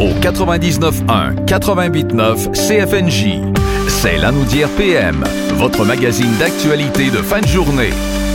au 99.1, 88.9 CFNJ. C'est Lanaudière PM, votre magazine d'actualité de fin de journée.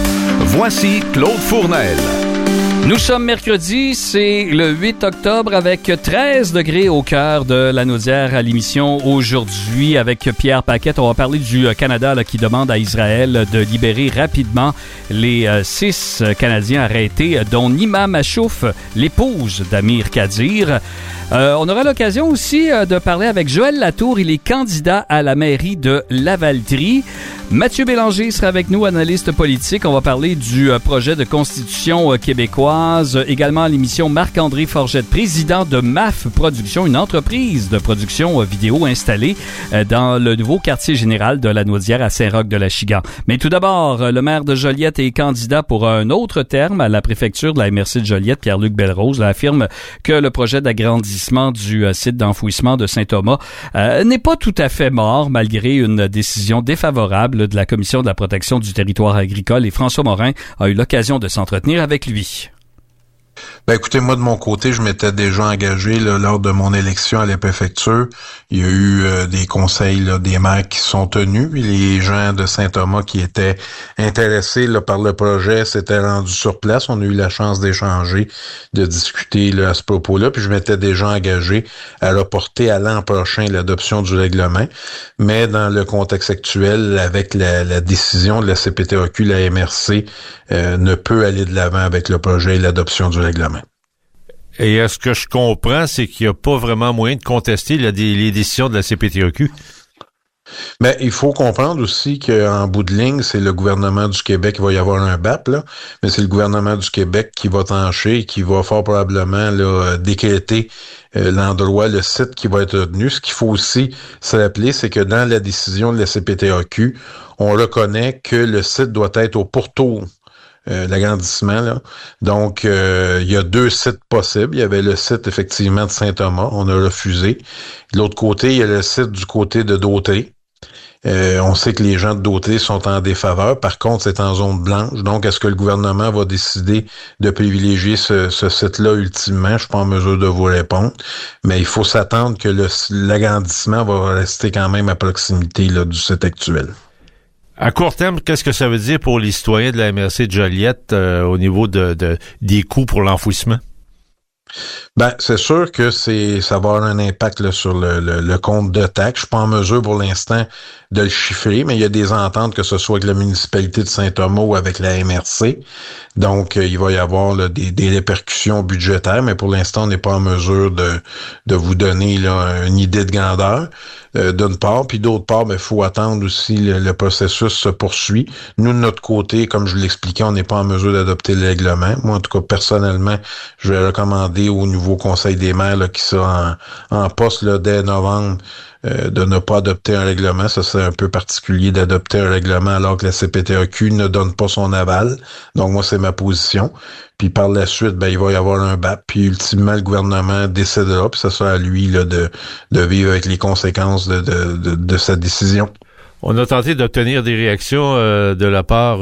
Voici Claude Fournel. Nous sommes mercredi, c'est le 8 octobre avec 13 degrés au cœur de Lanaudière à l'émission aujourd'hui avec Pierre Paquette. On va parler du Canada là, qui demande à Israël de libérer rapidement les 6 Canadiens arrêtés, dont Nima Machouf, l'épouse d'Amir Kadir. On aura l'occasion aussi de parler avec Joël Latour. Il est candidat à la mairie de Lavaltrie. Mathieu Bélanger sera avec nous, analyste politique. On va parler du projet de constitution québécoise. Également à l'émission Marc-André Forgette, président de MAF Production, une entreprise de production vidéo installée dans le nouveau quartier général de Lanaudière à Saint-Roch-de-l'Achigan. Mais tout d'abord, le maire de Joliette est candidat pour un autre terme à la préfecture de la MRC de Joliette. Pierre-Luc Belrose affirme que le projet d'agrandissement du site d'enfouissement de Saint-Thomas n'est pas tout à fait mort malgré une décision défavorable de la Commission de la protection du territoire agricole, et François Morin a eu l'occasion de s'entretenir avec lui. Ben écoutez, moi de mon côté, je m'étais déjà engagé là, lors de mon élection à la préfecture. Il y a eu des conseils là, des maires qui sont tenus. Les gens de Saint-Thomas qui étaient intéressés là, par le projet s'étaient rendus sur place. On a eu la chance d'échanger, de discuter là, à ce propos-là. Puis je m'étais déjà engagé à reporter à l'an prochain l'adoption du règlement. Mais dans le contexte actuel, avec la décision de la CPTAQ, la MRC ne peut aller de l'avant avec le projet et l'adoption du règlement. Et ce que je comprends, c'est qu'il n'y a pas vraiment moyen de contester les décisions de la CPTAQ. Mais il faut comprendre aussi qu'en bout de ligne, c'est le gouvernement du Québec qui va y avoir un BAP, là, mais c'est le gouvernement du Québec qui va trancher et qui va fort probablement là, décréter l'endroit, le site qui va être retenu. Ce qu'il faut aussi se rappeler, c'est que dans la décision de la CPTAQ, on reconnaît que le site doit être au pourtour. L'agrandissement, là. Donc, il y a 2 sites possibles. Il y avait le site, effectivement, de Saint-Thomas. On a refusé. De l'autre côté, il y a le site du côté de Dauté. On sait que les gens de Dauté sont en défaveur. Par contre, c'est en zone blanche. Donc, est-ce que le gouvernement va décider de privilégier ce site-là ultimement? Je suis pas en mesure de vous répondre. Mais il faut s'attendre que l'agrandissement va rester quand même à proximité là, du site actuel. À court terme, qu'est-ce que ça veut dire pour les citoyens de la MRC de Joliette au niveau des coûts pour l'enfouissement? Ben, c'est sûr que ça va avoir un impact là, sur le compte de taxes. Je suis pas en mesure pour l'instant de le chiffrer, mais il y a des ententes, que ce soit avec la municipalité de Saint-Thomas ou avec la MRC. Donc, il va y avoir là, des répercussions budgétaires, mais pour l'instant, on n'est pas en mesure de vous donner là, une idée de grandeur. D'une part, puis d'autre part, il faut attendre aussi le processus se poursuit. Nous, de notre côté, comme je l'expliquais, on n'est pas en mesure d'adopter le règlement. Moi, en tout cas, personnellement, je vais recommander au nouveau Conseil des maires là, qui sera en poste là, dès novembre de ne pas adopter un règlement. Ça serait un peu particulier d'adopter un règlement alors que la CPTAQ ne donne pas son aval. Donc, moi, c'est ma position. Puis par la suite, il va y avoir un BAP, puis ultimement, le gouvernement décidera, puis ça sera à lui là, de vivre avec les conséquences de sa décision. On a tenté d'obtenir des réactions de la part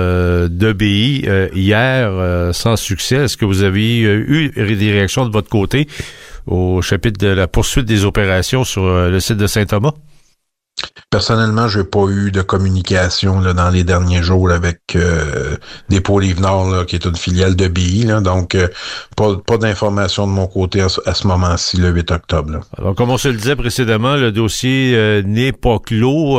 d'EBI hier sans succès. Est-ce que vous avez eu des réactions de votre côté au chapitre de la poursuite des opérations sur le site de Saint-Thomas? Personnellement, j'ai pas eu de communication là, dans les derniers jours avec Dépôt Rive-Nord, là, qui est une filiale de BI. Là, donc, pas d'informations de mon côté à ce moment-ci, le 8 octobre. Là. Alors, comme on se le disait précédemment, le dossier n'est pas clos.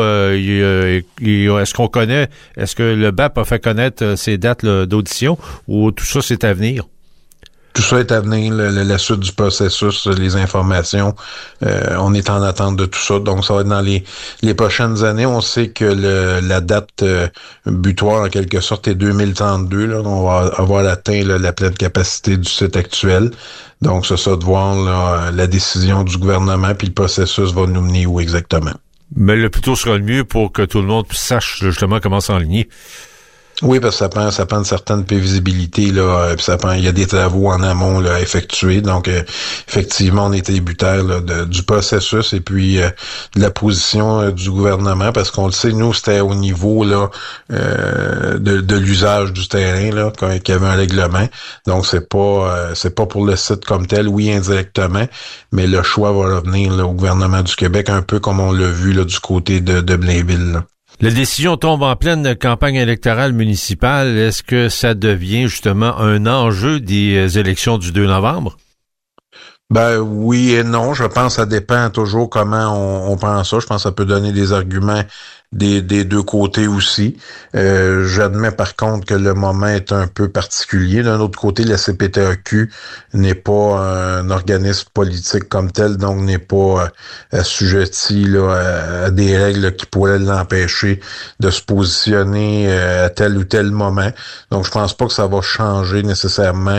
Est-ce qu'on connaît, est-ce que le BAP a fait connaître ses dates là, d'audition ou tout ça, c'est à venir? Tout ça est à venir, la suite du processus, les informations, on est en attente de tout ça. Donc, ça va être dans les prochaines années. On sait que la date butoir, en quelque sorte, est 2032. Là, on va avoir atteint là, la pleine capacité du site actuel. Donc, c'est ça de voir là, la décision du gouvernement, puis le processus va nous mener où exactement. Mais le plus tôt sera le mieux pour que tout le monde sache justement comment s'enligner. Oui, parce que ça prend une certaine prévisibilité, là, puis il y a des travaux en amont là, à effectuer. Donc, effectivement, on est tributaire là, du processus et puis de la position du gouvernement, parce qu'on le sait, nous, c'était au niveau là de l'usage du terrain, là, qu'il y avait un règlement. Donc, c'est pas pour le site comme tel, oui, indirectement, mais le choix va revenir là, au gouvernement du Québec, un peu comme on l'a vu là, du côté de Blainville, là. La décision tombe en pleine campagne électorale municipale. Est-ce que ça devient justement un enjeu des élections du 2 novembre? Ben oui et non. Je pense que ça dépend toujours comment on prend ça. Je pense que ça peut donner des arguments des deux côtés aussi. J'admets par contre que le moment est un peu particulier. D'un autre côté, la CPTAQ n'est pas un organisme politique comme tel, donc n'est pas assujetti là, à des règles qui pourraient l'empêcher de se positionner à tel ou tel moment. Donc je pense pas que ça va changer nécessairement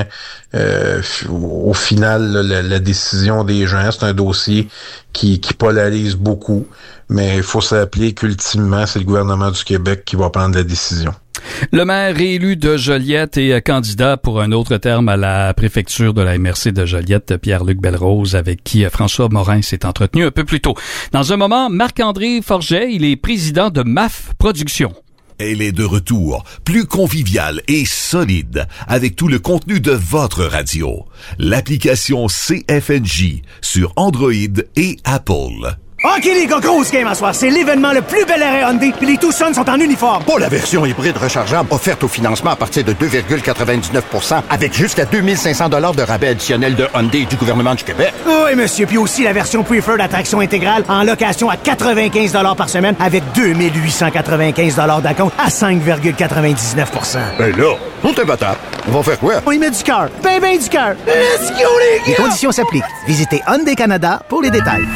au final là, la décision des gens. C'est un dossier qui polarise beaucoup, mais il faut s'appeler qu'ultimement, c'est le gouvernement du Québec qui va prendre la décision. Le maire réélu de Joliette est candidat pour un autre terme à la préfecture de la MRC de Joliette, Pierre-Luc Belrose, avec qui François Morin s'est entretenu un peu plus tôt. Dans un moment, Marc-André Forget, il est président de MAF Productions. Elle est de retour, plus conviviale et solide, avec tout le contenu de votre radio. L'application CFNJ sur Android et Apple. OK, les gars, grosse game à soir. C'est l'événement le plus bel arrêt Hyundai, puis les Tucson sont en uniforme. Pour la version hybride rechargeable offerte au financement à partir de 2,99% avec jusqu'à 2500 $ de rabais additionnel de Hyundai et du gouvernement du Québec. Oui, monsieur, puis aussi la version Preferred Attraction intégrale en location à 95 $ par semaine avec 2895 $ d'acompte à 5,99%. Ben là, on est battable. On va faire quoi? On y met du cœur. Ben du cœur. Let's go, les gars! Les conditions s'appliquent. Visitez Hyundai Canada pour les détails.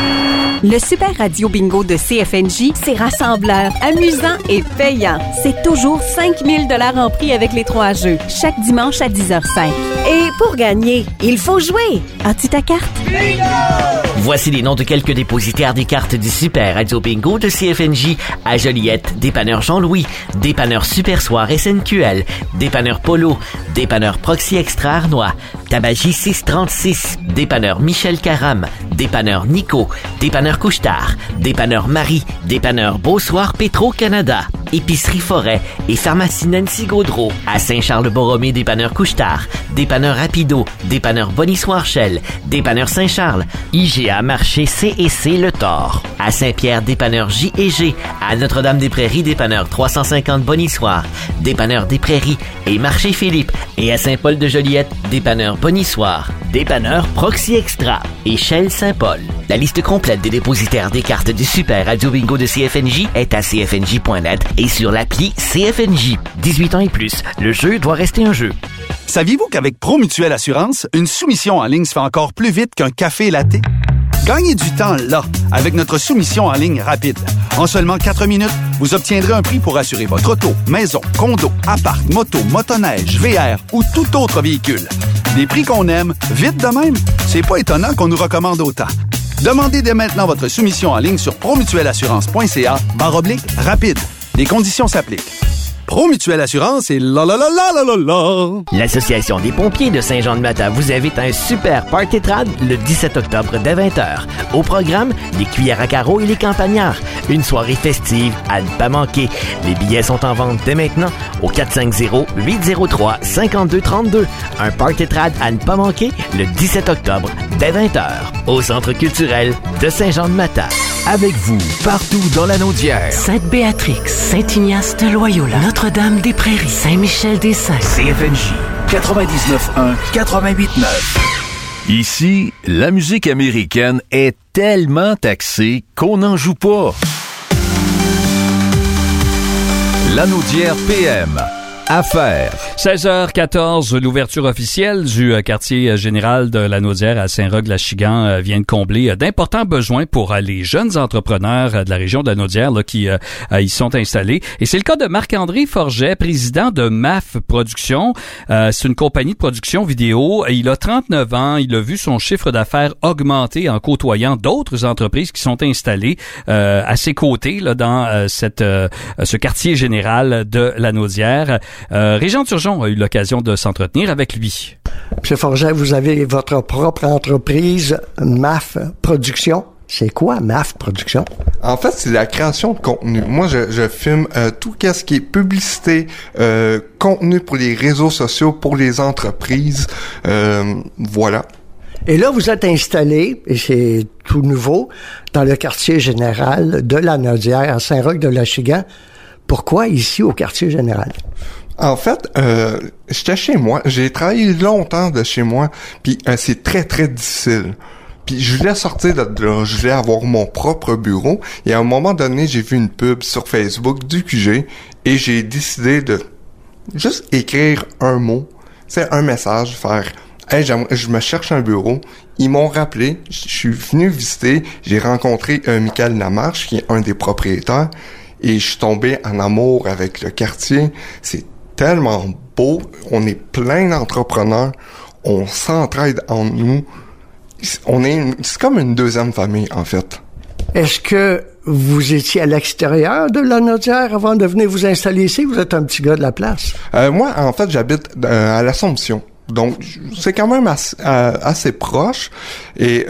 Le Super Radio Bingo de CFNJ, c'est rassembleur, amusant et payant. C'est toujours 5 000 $ en prix avec les 3 jeux, chaque dimanche à 10h05. Et pour gagner, il faut jouer. As-tu ta carte? Bingo! Voici les noms de quelques dépositaires des cartes du Super Radio Bingo de CFNJ à Joliette, dépanneur Jean-Louis, dépanneur Super Soir SNQL, dépanneur Polo, dépanneur Proxy Extra Arnois, Tabagie 636, dépanneur Michel Caram, dépanneur Nico, dépanneur Couche-Tard, dépanneur Marie, dépanneur Beausoir Petro-Canada, Épicerie Forêt et Pharmacie Nancy Gaudreau. À Saint-Charles-Borromée, dépanneur Couche-Tard, dépanneur Rapido, dépanneur Bonny-Soir-Chelles, dépanneur Saint-Charles, IGA Marché C&C Le Thor. À Saint-Pierre, dépanneur J&G. À Notre-Dame-des-Prairies, dépanneur 350 Bonny-Soir, dépanneur des Prairies et Marché Philippe. Et à Saint-Paul de Joliette, dépanneur Bonny-Soir, dépanneur Proxy Extra et Shell Saint-Paul. La liste complète des dépositaires des cartes du Super Radio Bingo de CFNJ est à cfnj.net et sur l'appli CFNJ. 18 ans et plus, le jeu doit rester un jeu. Saviez-vous qu'avec ProMutuelle Assurance, une soumission en ligne se fait encore plus vite qu'un café latte? Gagnez du temps là, avec notre soumission en ligne rapide. En seulement 4 minutes, vous obtiendrez un prix pour assurer votre auto, maison, condo, appart, moto, motoneige, VR ou tout autre véhicule. Des prix qu'on aime, vite de même, c'est pas étonnant qu'on nous recommande autant. Demandez dès maintenant votre soumission en ligne sur promutuelleassurance.ca/rapide. Les conditions s'appliquent. ProMutuelle Assurance et la. L'Association des pompiers de Saint-Jean-de-Mata vous invite à un super party trad le 17 octobre dès 20h. Au programme, les cuillères à carreaux et les campagnards. Une soirée festive à ne pas manquer. Les billets sont en vente dès maintenant au 450-803-5232. Un party trad à ne pas manquer le 17 octobre dès 20h au Centre culturel de Saint-Jean-de-Mata. Avec vous, partout dans la Naudière. Sainte-Béatrix, Saint-Ignace de Loyola, Notre-Dame-des-Prairies, Saint-Michel-des-Saints. CFNJ 99.1, 88.9. Ici, la musique américaine est tellement taxée qu'on n'en joue pas. La Naudière PM. Affaires. 16h14, l'ouverture officielle du quartier général de la Naudière à Saint-Roch-la-Chigan vient de combler d'importants besoins pour les jeunes entrepreneurs de la région de la Naudière là, qui y sont installés. Et c'est le cas de Marc-André Forget, président de MAF Productions. C'est une compagnie de production vidéo. Il a 39 ans. Il a vu son chiffre d'affaires augmenter en côtoyant d'autres entreprises qui sont installées à ses côtés là, dans ce quartier général de la Naudière. Régent Turgeon a eu l'occasion de s'entretenir avec lui. Monsieur Forget, vous avez votre propre entreprise, MAF Productions. C'est quoi MAF Productions? En fait, c'est la création de contenu. Moi, je filme tout ce qui est publicité, contenu pour les réseaux sociaux, pour les entreprises. Voilà. Et là, vous êtes installé, et c'est tout nouveau, dans le quartier général de la Naudière, à Saint-Roch-de-la-Chigan. Pourquoi ici, au quartier général? En fait, j'étais chez moi. J'ai travaillé longtemps de chez moi, puis c'est très, très difficile. Puis je voulais sortir de là, je voulais avoir mon propre bureau. Et à un moment donné, j'ai vu une pub sur Facebook du QG et j'ai décidé de juste écrire un mot, c'est un message, faire « Hey, je me cherche un bureau ». Ils m'ont rappelé, je suis venu visiter, j'ai rencontré Michael Lamarche, qui est un des propriétaires, et je suis tombé en amour avec le quartier. C'est tellement beau, on est plein d'entrepreneurs, on s'entraide entre nous. C'est comme une deuxième famille, en fait. Est-ce que vous étiez à l'extérieur de la Naudière avant de venir vous installer ici? Vous êtes un petit gars de la place. Moi, en fait, j'habite à l'Assomption. Donc, c'est quand même assez proche. Et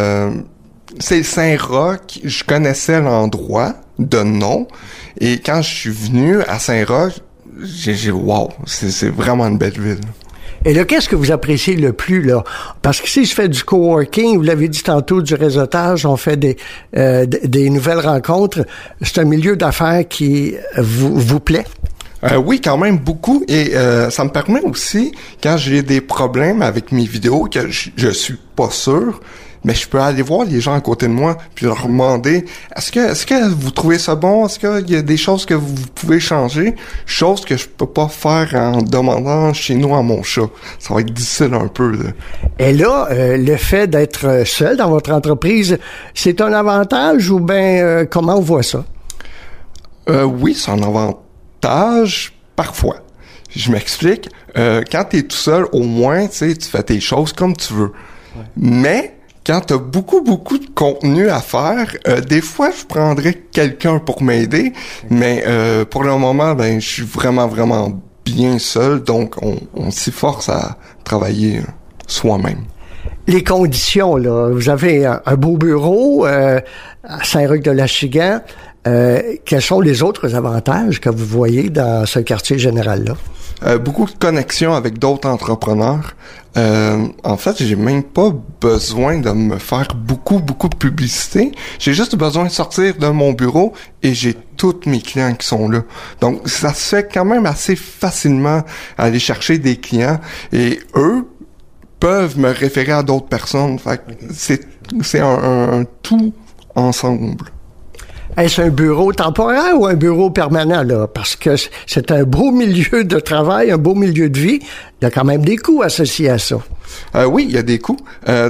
c'est Saint-Roch, je connaissais l'endroit de nom. Et quand je suis venu à Saint-Roch, j'ai wow, c'est vraiment une belle ville. Et là, qu'est-ce que vous appréciez le plus, là? Parce que si je fais du coworking, vous l'avez dit tantôt, du réseautage, on fait des nouvelles rencontres, c'est un milieu d'affaires qui vous plaît? Oui, quand même beaucoup. Et ça me permet aussi, quand j'ai des problèmes avec mes vidéos, que je suis pas sûr, mais je peux aller voir les gens à côté de moi puis leur demander est-ce que vous trouvez ça bon, est-ce qu'il y a des choses que vous pouvez changer, choses que je peux pas faire en demandant chez nous à mon chat. Ça va être difficile un peu là. Et là, le fait d'être seul dans votre entreprise, c'est un avantage ou bien comment on voit ça? Oui, c'est un avantage parfois. Je m'explique. Quand t'es tout seul, au moins, tu sais, tu fais tes choses comme tu veux. Ouais. Mais quand t'as beaucoup de contenu à faire, des fois, je prendrais quelqu'un pour m'aider, mais pour le moment, je suis vraiment bien seul, donc on s'y force à travailler soi-même. Les conditions, là, vous avez un beau bureau à Saint-Roch-de-la-Chigan. Quels sont les autres avantages que vous voyez dans ce quartier général-là? Beaucoup de connexions avec d'autres entrepreneurs. En fait, j'ai même pas besoin de me faire beaucoup de publicité. J'ai juste besoin de sortir de mon bureau et j'ai tous mes clients qui sont là. Donc, ça se fait quand même assez facilement aller chercher des clients et eux peuvent me référer à d'autres personnes. Fait que c'est un tout ensemble. Est-ce un bureau temporaire ou un bureau permanent, là? Parce que c'est un beau milieu de travail, un beau milieu de vie. Il y a quand même des coûts associés à ça. Oui, il y a des coûts.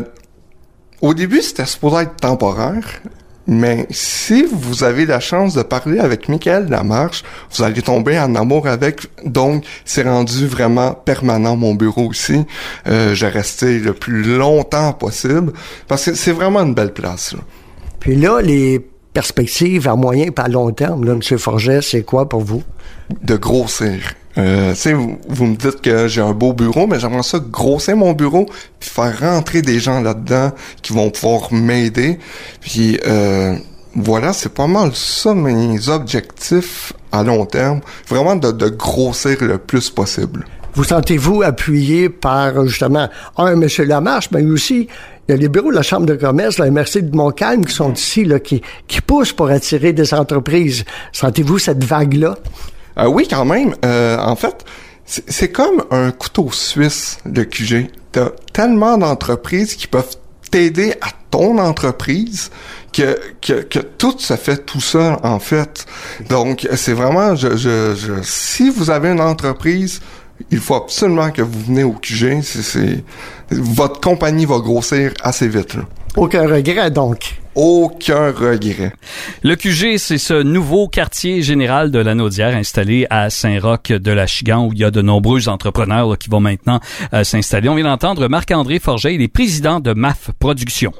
Au début, c'était supposé être temporaire. Mais si vous avez la chance de parler avec Michael Lamarche, vous allez tomber en amour avec. Donc, c'est rendu vraiment permanent, mon bureau aussi. J'ai resté le plus longtemps possible parce que c'est vraiment une belle place, là. Puis là, les perspectives à moyen et à long terme, là, M. Forget, c'est quoi pour vous? De grossir. Tu sais, vous me dites que j'ai un beau bureau, mais j'aimerais ça grossir mon bureau puis faire rentrer des gens là-dedans qui vont pouvoir m'aider. Puis voilà, c'est pas mal ça mes objectifs à long terme. Vraiment de grossir le plus possible. Vous sentez-vous appuyé par, justement, M. Lamarche, mais aussi, il y a les bureaux de la Chambre de commerce, la MRC de Montcalm qui sont ici, là, qui poussent pour attirer des entreprises. Sentez-vous cette vague-là? Oui, quand même. En fait, c'est comme un couteau suisse, le QG. T'as tellement d'entreprises qui peuvent t'aider à ton entreprise que tout se fait tout seul, en fait. Donc, c'est vraiment, si vous avez une entreprise, il faut absolument que vous venez au QG. Votre compagnie va grossir assez vite, là. Aucun regret, donc. Aucun regret. Le QG, c'est ce nouveau quartier général de Lanaudière installé à Saint-Roch-de-l'Achigan où il y a de nombreux entrepreneurs là, qui vont maintenant s'installer. On vient d'entendre Marc-André Forget, il est président de MAF Productions.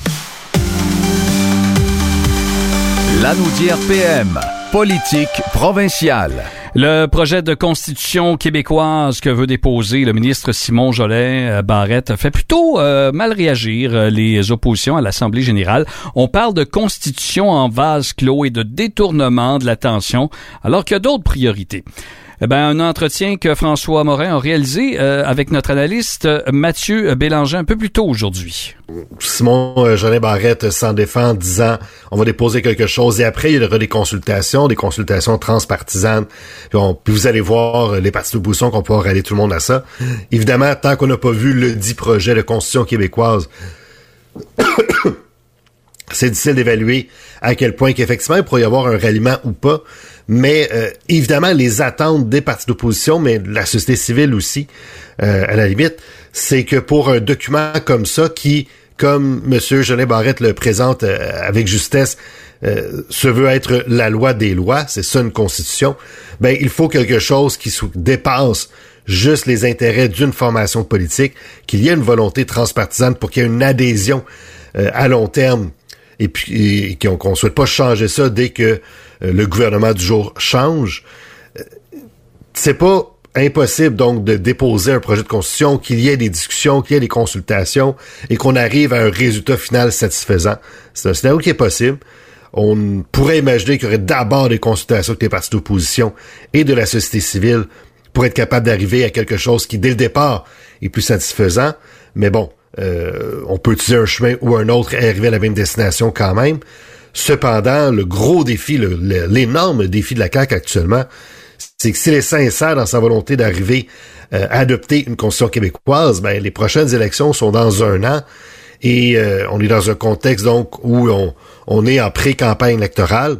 Lanaudière PM, politique provinciale. Le projet de constitution québécoise que veut déposer le ministre Simon Jolin Barrette fait plutôt mal réagir les oppositions à l'Assemblée générale. On parle de constitution en vase clos et de détournement de l'attention, alors qu'il y a d'autres priorités. Un entretien que François Morin a réalisé avec notre analyste Mathieu Bélanger un peu plus tôt aujourd'hui. Simon Jolin Barrette s'en défend en disant on va déposer quelque chose et après il y aura des consultations transpartisanes. Puis vous allez voir les partis d'opposition qu'on pourra rallier tout le monde à ça. Évidemment, tant qu'on n'a pas vu le dit projet de constitution québécoise, c'est difficile d'évaluer à quel point qu'effectivement il pourrait y avoir un ralliement ou pas. Mais évidemment, les attentes des partis d'opposition, mais de la société civile aussi, à la limite, c'est que pour un document comme ça, qui, comme M. Jolin Barrette le présente avec justesse, se veut être la loi des lois, c'est ça une constitution, il faut quelque chose qui dépasse juste les intérêts d'une formation politique, qu'il y ait une volonté transpartisane pour qu'il y ait une adhésion à long terme et puis qu'on souhaite pas changer ça dès que le gouvernement du jour change. C'est pas impossible donc de déposer un projet de constitution, qu'il y ait des discussions, qu'il y ait des consultations et qu'on arrive à un résultat final satisfaisant. C'est un scénario qui est possible. On pourrait imaginer qu'il y aurait d'abord des consultations avec les partis d'opposition et de la société civile pour être capable d'arriver à quelque chose qui, dès le départ, est plus satisfaisant. Mais bon, on peut utiliser un chemin ou un autre et arriver à la même destination quand même. Cependant, le gros défi, l'énorme défi de la CAQ actuellement, c'est que s'il est sincère dans sa volonté d'arriver à adopter une constitution québécoise, les prochaines élections sont dans 1 an et on est dans un contexte donc où on est en pré-campagne électorale,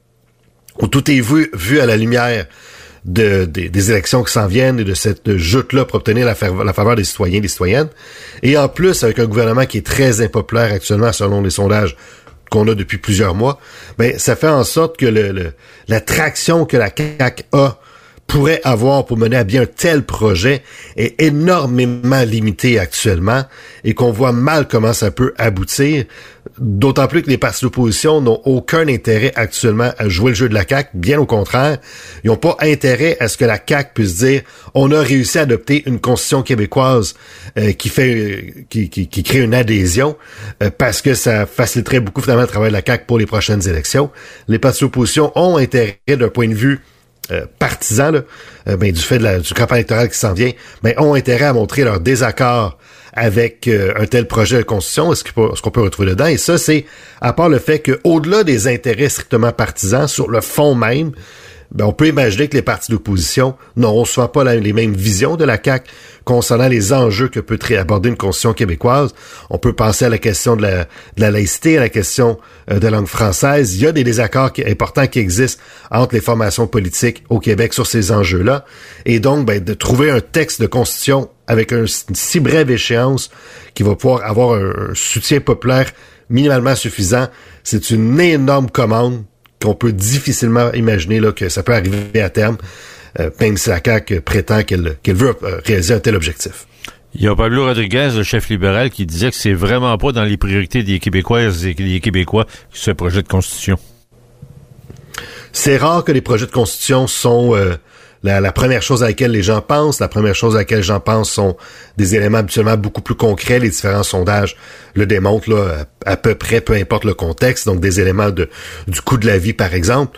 où tout est vu à la lumière des élections qui s'en viennent et de cette joute-là pour obtenir la faveur des citoyens et des citoyennes. Et en plus, avec un gouvernement qui est très impopulaire actuellement selon les sondages qu'on a depuis plusieurs mois, ça fait en sorte que la traction que la CAQ a pourrait avoir pour mener à bien un tel projet est énormément limitée actuellement et qu'on voit mal comment ça peut aboutir, d'autant plus que les partis d'opposition n'ont aucun intérêt actuellement à jouer le jeu de la CAQ, bien au contraire, ils n'ont pas intérêt à ce que la CAQ puisse dire on a réussi à adopter une constitution québécoise qui crée une adhésion parce que ça faciliterait beaucoup finalement le travail de la CAQ pour les prochaines élections. Les partis d'opposition ont intérêt d'un point de vue partisans du fait du campagne électorale qui s'en vient, ont intérêt à montrer leur désaccord avec un tel projet de constitution, ce qu'on peut retrouver dedans. Et ça, c'est à part le fait qu'au-delà des intérêts strictement partisans, sur le fond même, on peut imaginer que les partis d'opposition n'auront souvent pas les mêmes visions de la CAQ concernant les enjeux que peut aborder une constitution québécoise. On peut penser à la question de la laïcité, à la question de la langue française. Il y a des désaccords importants qui existent entre les formations politiques au Québec sur ces enjeux-là. Et donc, de trouver un texte de constitution avec une si brève échéance qui va pouvoir avoir un soutien populaire minimalement suffisant, c'est une énorme commande qu'on peut difficilement imaginer là, que ça peut arriver à terme, même si la CAQ prétend qu'elle veut réaliser un tel objectif. Il y a Pablo Rodriguez, le chef libéral, qui disait que c'est vraiment pas dans les priorités des Québécoises et des Québécois ce projet de constitution. C'est rare que les projets de constitution sont la première chose à laquelle les gens pensent. La première chose à laquelle les gens pensent sont des éléments habituellement beaucoup plus concrets. Les différents sondages le démontrent là, à peu près, peu importe le contexte. Donc, des éléments du coût de la vie, par exemple.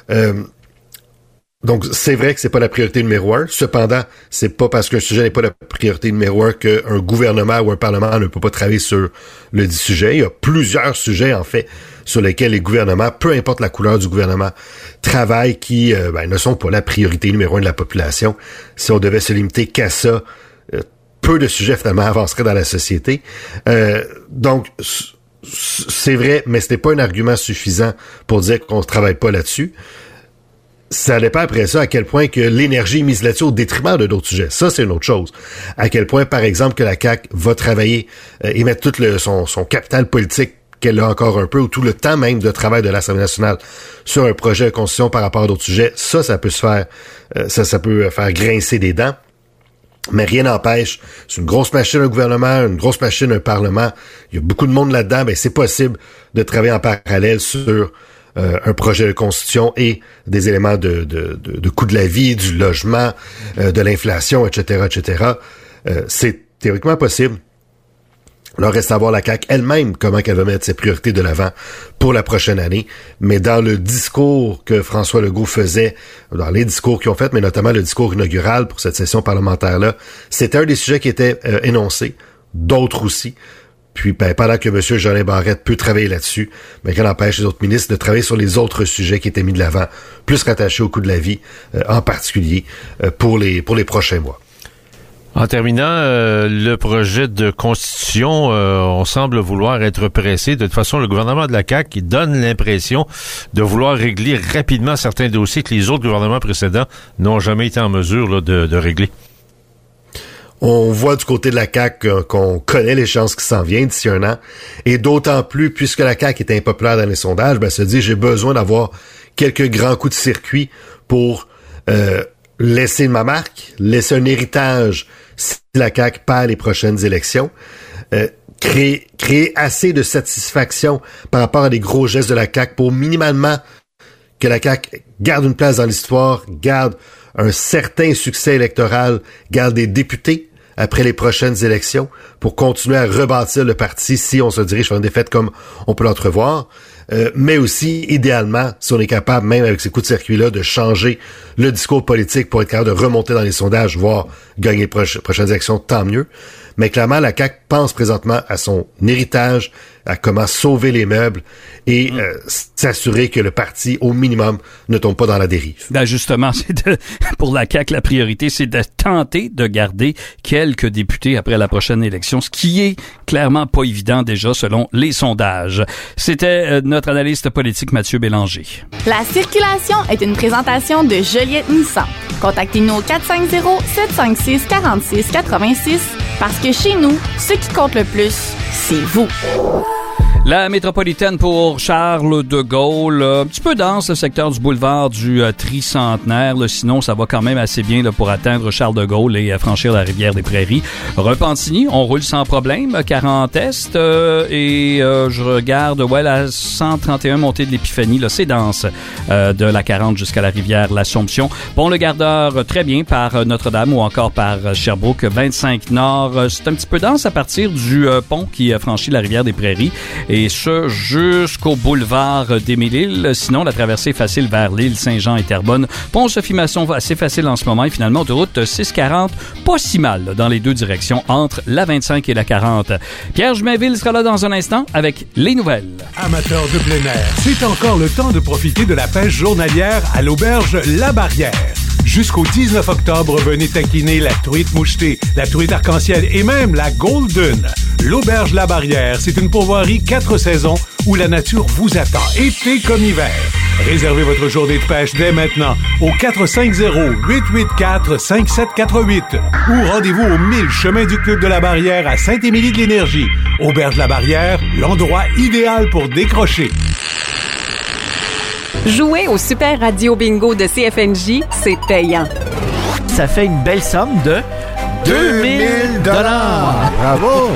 Donc, c'est vrai que c'est pas la priorité numéro 1. Cependant, c'est pas parce qu'un sujet n'est pas la priorité numéro 1 qu'un gouvernement ou un parlement ne peut pas travailler sur le dit sujet. Il y a plusieurs sujets, en fait, sur lesquels les gouvernements, peu importe la couleur du gouvernement, travaillent qui ne sont pas la priorité numéro 1 de la population. Si on devait se limiter qu'à ça, peu de sujets finalement avanceraient dans la société. Donc, c'est vrai, mais ce n'est pas un argument suffisant pour dire qu'on ne travaille pas là-dessus. Ça dépend après ça à quel point que l'énergie est mise là-dessus au détriment de d'autres sujets. Ça, c'est une autre chose. À quel point, par exemple, que la CAQ va travailler et mettre tout son capital politique qu'elle a encore un peu, ou tout le temps même de travail de l'Assemblée nationale sur un projet de constitution par rapport à d'autres sujets, ça peut se faire, ça peut faire grincer des dents. Mais rien n'empêche, c'est une grosse machine un gouvernement, une grosse machine un parlement. Il y a beaucoup de monde là-dedans, ben c'est possible de travailler en parallèle sur un projet de constitution et des éléments de coût de la vie, du logement, de l'inflation, etc., etc. C'est théoriquement possible. Là, reste à voir la CAQ elle-même comment elle va mettre ses priorités de l'avant pour la prochaine année. Mais dans le discours que François Legault faisait, dans les discours qu'ils ont fait, mais notamment le discours inaugural pour cette session parlementaire-là, c'était un des sujets qui était énoncé, d'autres aussi. Puis, pendant que M. Jolin Barrette peut travailler là-dessus, mais rien n'empêche les autres ministres de travailler sur les autres sujets qui étaient mis de l'avant, plus rattachés au coût de la vie, en particulier, pour les prochains mois. En terminant, le projet de constitution, on semble vouloir être pressé. De toute façon, le gouvernement de la CAQ donne l'impression de vouloir régler rapidement certains dossiers que les autres gouvernements précédents n'ont jamais été en mesure là, de régler. On voit du côté de la CAQ qu'on connaît l'échéance qui s'en vient d'ici un an. Et d'autant plus, puisque la CAQ est impopulaire dans les sondages, se dit j'ai besoin d'avoir quelques grands coups de circuit pour laisser ma marque, laisser un héritage si la CAQ perd les prochaines élections, créer assez de satisfaction par rapport à des gros gestes de la CAQ pour minimalement que la CAQ garde une place dans l'histoire, garde un certain succès électoral, garde des députés après les prochaines élections pour continuer à rebâtir le parti si on se dirige vers une défaite comme on peut l'entrevoir. Mais aussi, idéalement, si on est capable, même avec ces coups de circuit-là, de changer le discours politique pour être capable de remonter dans les sondages, voire gagner les prochaines élections, tant mieux. Mais clairement, la CAQ pense présentement à son héritage, à comment sauver les meubles et s'assurer que le parti, au minimum, ne tombe pas dans la dérive. Ben justement, pour la CAQ, la priorité, c'est de tenter de garder quelques députés après la prochaine élection, ce qui est clairement pas évident déjà selon les sondages. C'était notre analyste politique Mathieu Bélanger. La circulation est une présentation de Joliette Nissan. Contactez-nous au 450-756-4686 parce que chez nous, ce qui compte le plus, c'est vous. La métropolitaine pour Charles de Gaulle, un petit peu dense le secteur du boulevard du Tricentenaire, là, sinon ça va quand même assez bien là, pour atteindre Charles de Gaulle et franchir la rivière des Prairies. Repentigny, on roule sans problème, 40 Est et je regarde la 131 montée de l'Épiphanie, là, c'est dense de la 40 jusqu'à la rivière l'Assomption. Pont le Gardeur, très bien par Notre-Dame ou encore par Sherbrooke, 25 Nord, c'est un petit peu dense à partir du pont qui franchit la rivière des Prairies. Et ce, jusqu'au boulevard des Mille-Îles. Sinon, la traversée est facile vers l'île Saint-Jean et Terrebonne. Pont Sophie-Masson, assez facile en ce moment. Et finalement, autoroute 640, pas si mal là, dans les deux directions, entre la 25 et la 40. Pierre Jumainville sera là dans un instant avec les nouvelles. Amateurs de plein air, c'est encore le temps de profiter de la pêche journalière à l'auberge La Barrière. Jusqu'au 19 octobre, venez taquiner la truite mouchetée, la truite arc-en-ciel et même la golden. L'auberge La Barrière, c'est une pourvoirie 4 saisons où la nature vous attend, été comme hiver. Réservez votre journée de pêche dès maintenant au 450-884-5748 ou rendez-vous au 1000 chemin du Club de la Barrière à Saint-Émilie-de-l'Énergie. Auberge La Barrière, l'endroit idéal pour décrocher. Jouer au Super Radio Bingo de CFNJ, c'est payant. Ça fait une belle somme de 2000 $. Bravo!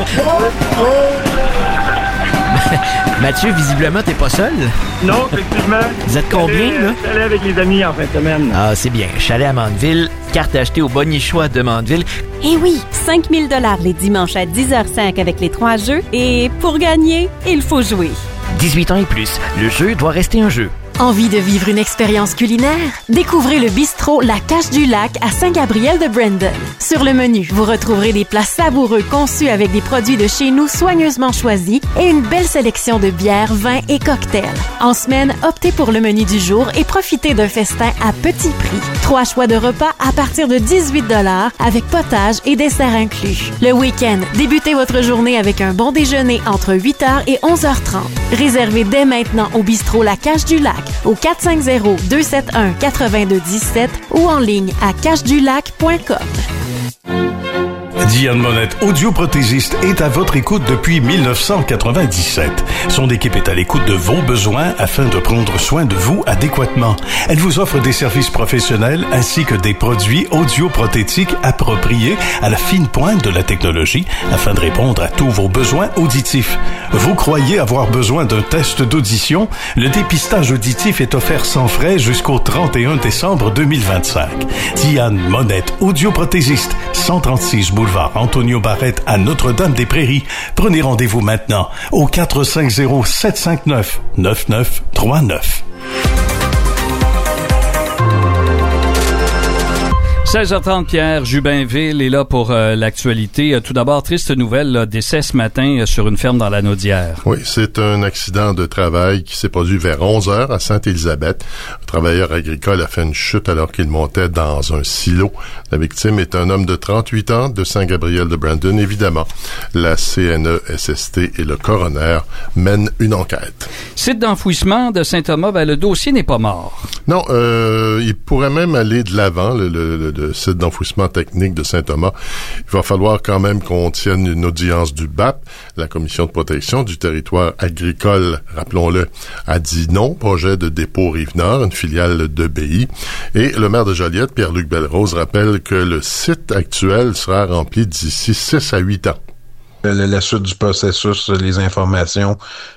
Mathieu, visiblement, t'es pas seul? Non, effectivement. Vous êtes combien, là? Je suis allé avec les amis en fin de semaine. Ah, c'est bien. Je suis allé à Mandeville. Carte achetée au Bonichois de Mandeville. Eh oui, 5 000 $ les dimanches à 10h05 avec les 3 jeux. Et pour gagner, il faut jouer. 18 ans et plus. Le jeu doit rester un jeu. Envie de vivre une expérience culinaire? Découvrez le bistrot La Cache du Lac à Saint-Gabriel-de-Brandon. Sur le menu, vous retrouverez des plats savoureux conçus avec des produits de chez nous soigneusement choisis et une belle sélection de bières, vins et cocktails. En semaine, optez pour le menu du jour et profitez d'un festin à petit prix. 3 choix de repas à partir de 18 $ avec potage et dessert inclus. Le week-end, débutez votre journée avec un bon déjeuner entre 8h et 11h30. Réservez dès maintenant au bistrot La Cache du Lac au 450-271-8217 ou en ligne à cachedulac.com. Diane Monette, audioprothésiste, est à votre écoute depuis 1997. Son équipe est à l'écoute de vos besoins afin de prendre soin de vous adéquatement. Elle vous offre des services professionnels ainsi que des produits audioprothétiques appropriés à la fine pointe de la technologie afin de répondre à tous vos besoins auditifs. Vous croyez avoir besoin d'un test d'audition? Le dépistage auditif est offert sans frais jusqu'au 31 décembre 2025. Diane Monette, audioprothésiste, 136 boulevard Antonio Barrette à Notre-Dame-des-Prairies. Prenez rendez-vous maintenant au 450-759-9939. 16h30, Pierre Jubinville est là pour l'actualité. Tout d'abord, triste nouvelle, décès ce matin sur une ferme dans la Naudière. Oui, c'est un accident de travail qui s'est produit vers 11h à Sainte-Élisabeth. Un travailleur agricole a fait une chute alors qu'il montait dans un silo. La victime est un homme de 38 ans de Saint-Gabriel-de-Brandon. Évidemment, la CNESST et le coroner mènent une enquête. Site d'enfouissement de Saint-Thomas, le dossier n'est pas mort. Non, il pourrait même aller de l'avant, le site d'enfouissement technique de Saint-Thomas. Il va falloir quand même qu'on tienne une audience du BAP. La Commission de protection du territoire agricole, rappelons-le, a dit non. Projet de dépôt Rive-Nord, une filiale de BI. Et le maire de Joliette, Pierre-Luc Belrose, rappelle que le site actuel sera rempli d'ici 6 à 8 ans. La suite du processus, les informations,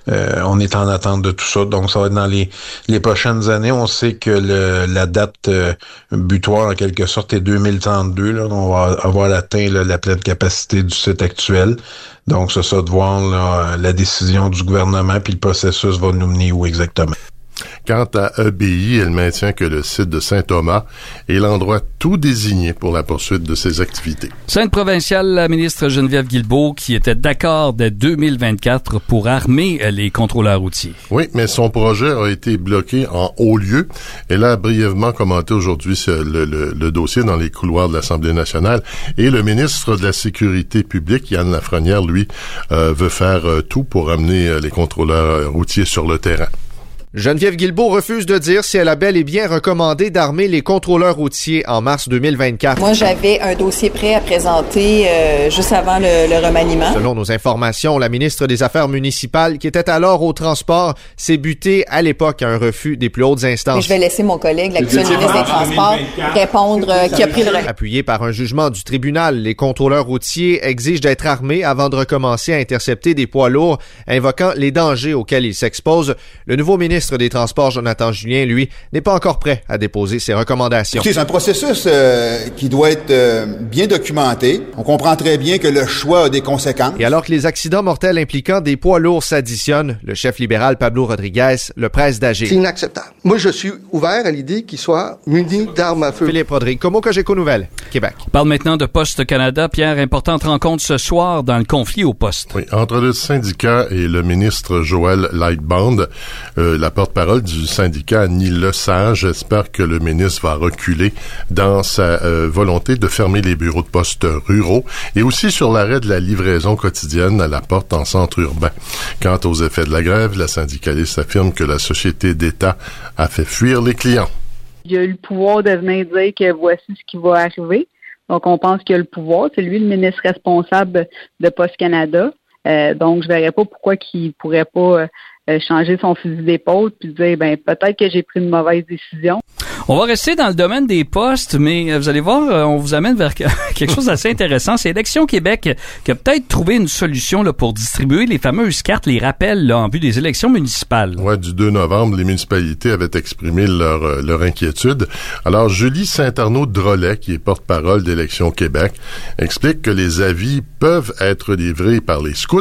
on est en attente de tout ça. Donc, ça va être dans les prochaines années. On sait que la date butoir, en quelque sorte, est 2032. Là. On va avoir atteint la pleine capacité du site actuel. Donc, c'est ça de voir la décision du gouvernement, puis le processus va nous mener où exactement. Quant à EBI, elle maintient que le site de Saint-Thomas est l'endroit tout désigné pour la poursuite de ses activités. Scène provinciale, la ministre Geneviève Guilbeault qui était d'accord dès 2024 pour armer les contrôleurs routiers. Oui, mais son projet a été bloqué en haut lieu. Elle a brièvement commenté aujourd'hui le dossier dans les couloirs de l'Assemblée nationale. Et le ministre de la Sécurité publique, Yann Lafrenière, lui, veut faire tout pour amener les contrôleurs routiers sur le terrain. Geneviève Guilbeault refuse de dire si elle a bel et bien recommandé d'armer les contrôleurs routiers en mars 2024. Moi, j'avais un dossier prêt à présenter juste avant le remaniement. Selon nos informations, la ministre des Affaires municipales, qui était alors au transport, s'est butée à l'époque à un refus des plus hautes instances. Et je vais laisser mon collègue, l'actuel ministre des Transports, répondre qui a pris le relais. Appuyé par un jugement du tribunal, les contrôleurs routiers exigent d'être armés avant de recommencer à intercepter des poids lourds, invoquant les dangers auxquels ils s'exposent. Le nouveau ministre des Transports, Jonathan Julien, lui, n'est pas encore prêt à déposer ses recommandations. Écoutez, c'est un processus qui doit être bien documenté. On comprend très bien que le choix a des conséquences. Et alors que les accidents mortels impliquant des poids lourds s'additionnent, le chef libéral Pablo Rodriguez le presse d'agir. C'est inacceptable. Moi, je suis ouvert à l'idée qu'il soit muni d'armes à feu. Philippe Rodrigue, Como Cogeco Nouvelles, Québec. On parle maintenant de Poste Canada. Pierre, importante rencontre ce soir dans le conflit au poste. Oui, entre le syndicat et le ministre Joël Lightbound, la porte-parole du syndicat, Annie Lesage, espère que le ministre va reculer dans sa volonté de fermer les bureaux de poste ruraux et aussi sur l'arrêt de la livraison quotidienne à la porte en centre urbain. Quant aux effets de la grève, la syndicaliste affirme que la société d'État a fait fuir les clients. Il a eu le pouvoir de venir dire que voici ce qui va arriver. Donc, on pense qu'il a le pouvoir. C'est lui le ministre responsable de Poste Canada. Donc, je verrais pas pourquoi qu'il pourrait pas changer son fusil d'épaule puis dire peut-être que j'ai pris une mauvaise décision. On va rester dans le domaine des postes, mais vous allez voir, on vous amène vers quelque chose d'assez intéressant. C'est Élections Québec qui a peut-être trouvé une solution là, pour distribuer les fameuses cartes, les rappels là, en vue des élections municipales. Ouais, du 2 novembre, les municipalités avaient exprimé leur inquiétude. Alors, Julie Saint-Arnaud-Drolet, qui est porte-parole d'Élections Québec, explique que les avis peuvent être livrés par les scouts